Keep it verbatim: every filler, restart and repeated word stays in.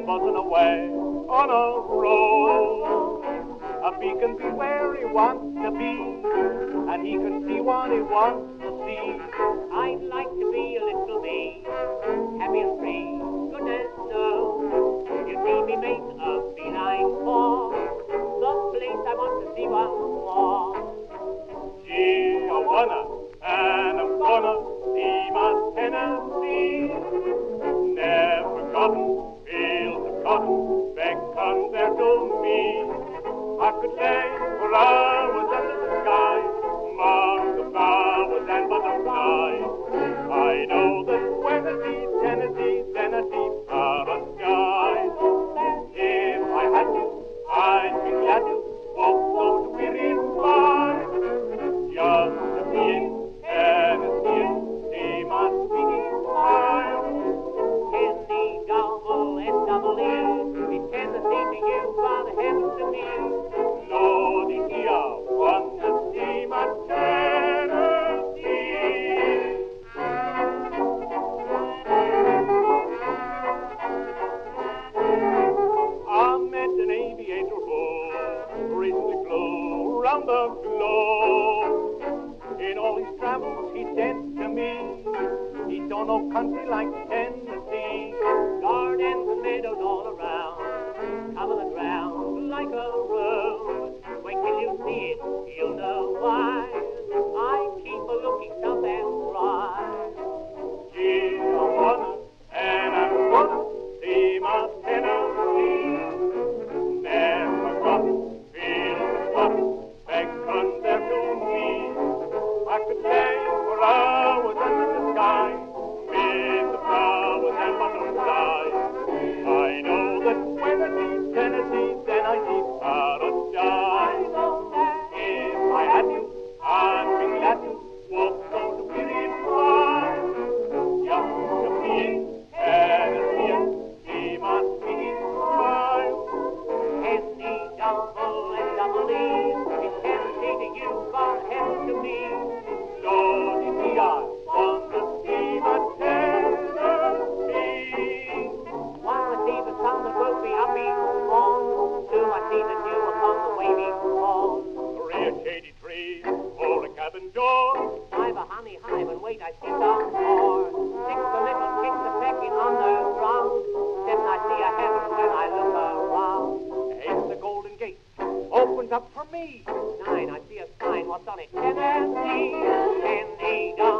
buzzing away on a road. A bee can be where he wants to be, and he can see what he wants to see. I'd like to be a little bee, happy and free, goodness knows. You see me make a beeline for the place I want to see once more. Gee, I wanna, and I'm gonna see my Tennessee. Never forgotten, fields of cotton beckon there to me. I could lay for hours under the sky, mark the flowers and butterflies. I know that when I see Tennessee, then I see paradise. If I had to, I'd be glad to walk those weary miles, just to be in Tennessee and see my sweetie smile. Kenny, double and double E, it's Tennessee to you, Father heaven to me. Lordy, I want to see my Tennessee. I met an aviator who recently flew around the globe. In all his travels, he said to me, he saw no country like Tennessee. Gardens and meadows all around, cover the ground like a rose. Wait till you see it, you'll know why I keep a looking south and right. Gee, I wanna, and I wanna see my Tennessee. Never forgotten, fields of cotton beckon there to me. I could lay for hours under the sky, with the flowers and butterflies. I know that when I see Tennessee, then I see paradise. If I had you, I'd be glad to walk those weary miles, just to be in Tennessee and see my sweetie smile. Kenny, double and double E, it's Tennessee to you, Father heaven to me. Lordy, me, I want to see my Tennessee. While I see the sun that will be up in morn, do I see the dew upon the waving corn. Three a shady tree, or a cabin door. Five a honey hive, and wait, I see some more. Six a little chicks a pecking on the ground. Seven I see a heaven when I look around. Eight the golden gate opens up for me. Nine I see a sign, what's on it? Tennessee, Kenny,